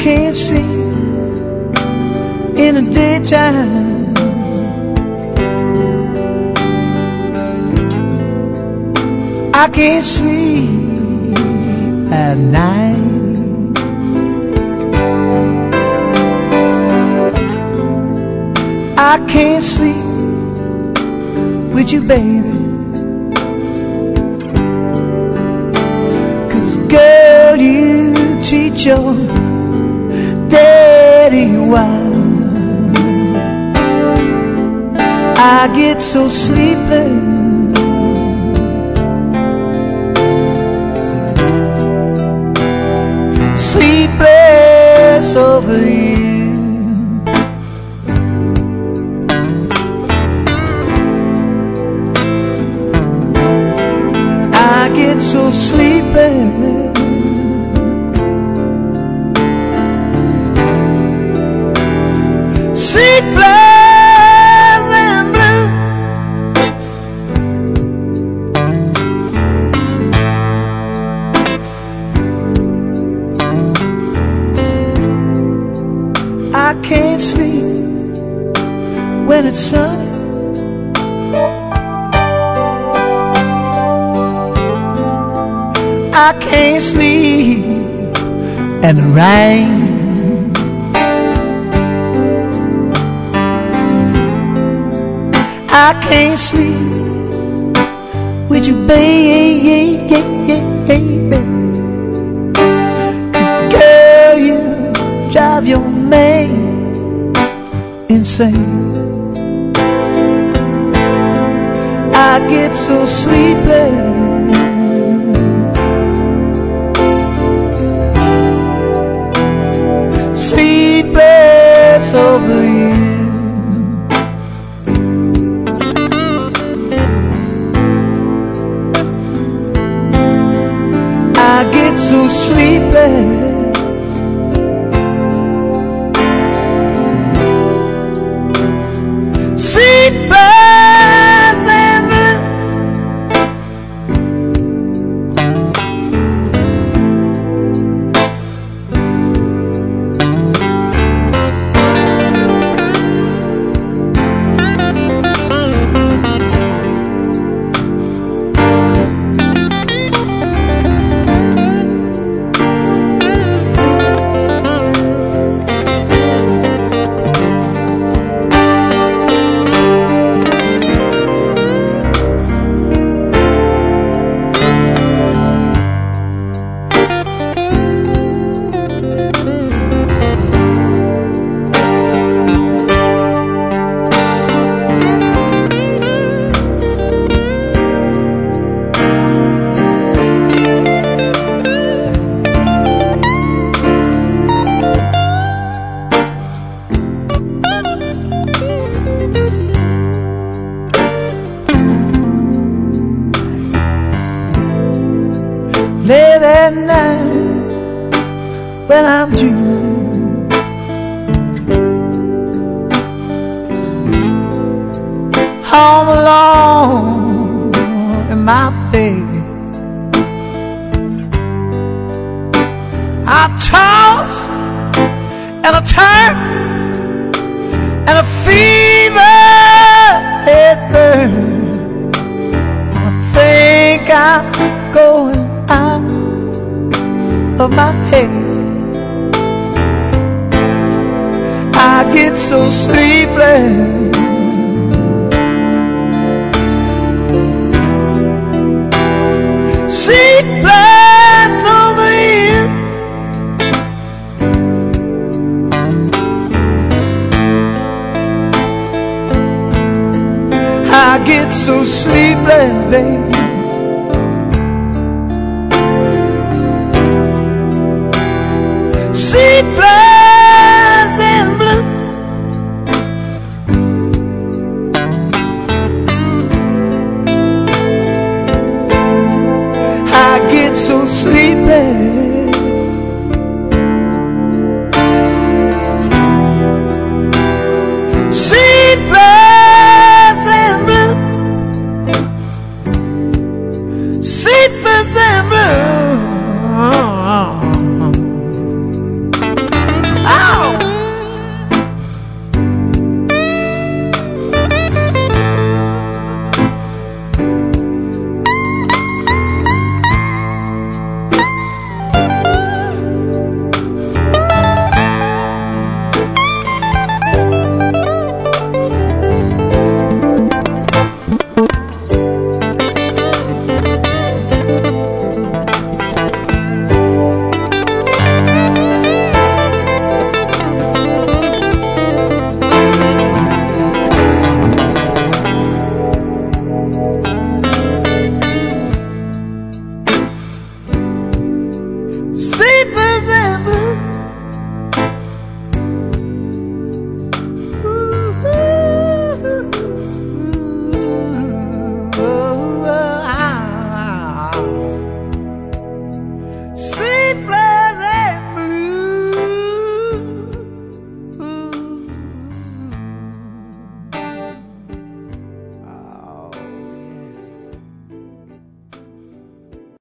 can't sleep in the daytime. I can't sleep at night. I can't sleep with you, baby, 'cause girl, you treat your daddy wild. I get so sleepless, sleepless over you. I get so sleepless, sleepless and blue. I can't sleep when it's sunny. I can't sleep in the rain. I can't sleep with you, baby, 'cause girl, you drive your man insane. I get so sleepless, sleepless over you. I get so sleepless, sleepless and blue. Late at night when I'm dreaming, home alone in my bed, I toss and I turn, and a fever it burns. I think I'm going out of my head. I get so sleepless, sleepless over you. I get so sleepless, baby, sleepless and blue. I get so sleepless,